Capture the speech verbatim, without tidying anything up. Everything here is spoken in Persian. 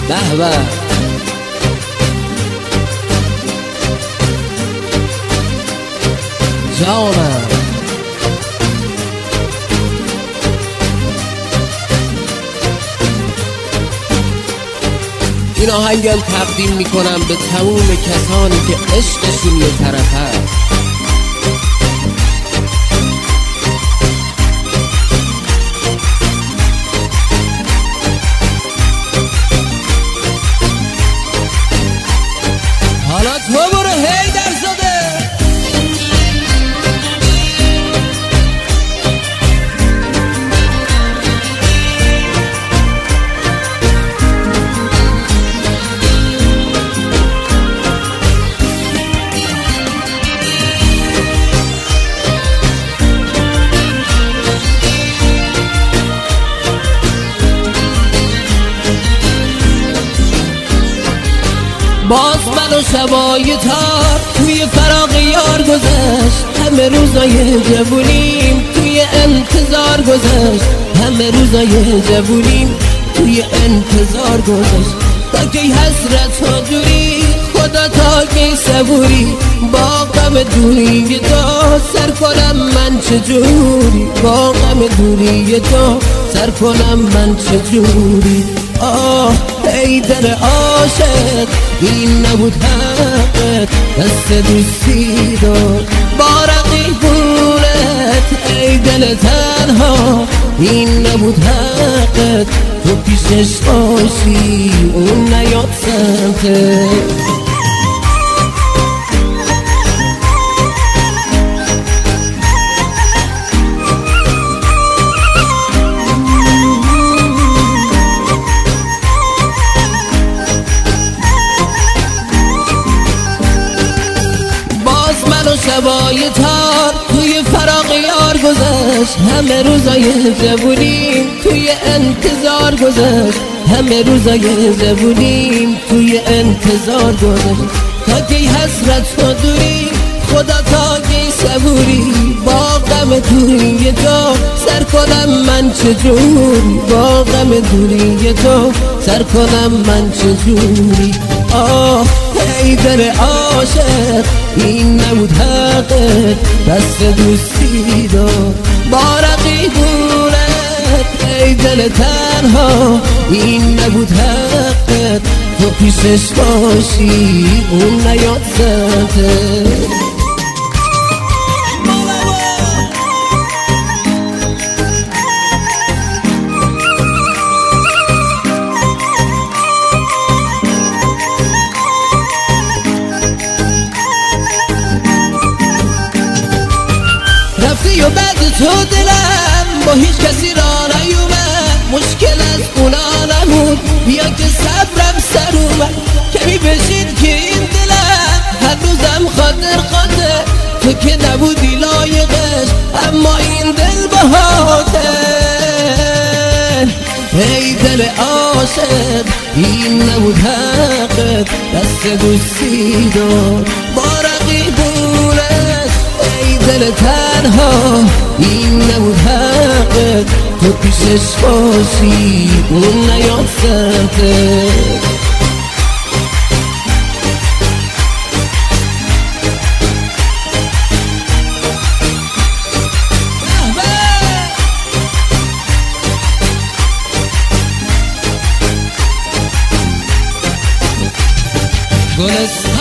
به به جانم. این آهنگم تقدیم میکنم به تموم کسانی که عشقشون یه طرف هست. حالا تو برو هی در زده. باز من و شبای تار توی فراق یار گذشت، همه روزای جوونیم توی انتظار گذشت، همه روزای جوونیم توی انتظار گذشت. تا کی حسرت ها جوری خدا، تا کی صبوری با غم دوری تو سر کنم من چجوری، با غم دوری تو سر کنم من چجوری. آه ای دل عاشق این نبود حقت، دست دوستی دار با رقیبونت. ای دل تنها این نبود حقت، تو پیشش باشی اون نیاد سمتت. شبای تار توی فراق یار گذشت، همه روزای جوونیم توی انتظار گذشت، همه روزای جوونیم توی انتظار گذشت. تا کی حسرت و دوری خدا، تا کی صبوری با غم دوری تو سر کنم من چجوری، با غم دوری تو سر کنم من چجوری. آه ای دل عاشق این نبود حقت، دست دوستی دار با رقیبونت. ای دل تنها این نبود حقت، تو پیشش باشی اون نیاد سمتت. رفتی و بعد تو دلم با هیچ کسی را نیومد، مشکل از اونا نمود بیا که صبرم سر اومد. کمی بشین که این دلم هنوزم خاطر خاطر، تو که نبودی لایقش اما این دل بهاته. ای دل عاشق این نبود حقت، دست دوستی دار با رقیبونت. ای دل تنها این نبود حقت، تو پیشش باشی اون نیاد سمتت. گلستان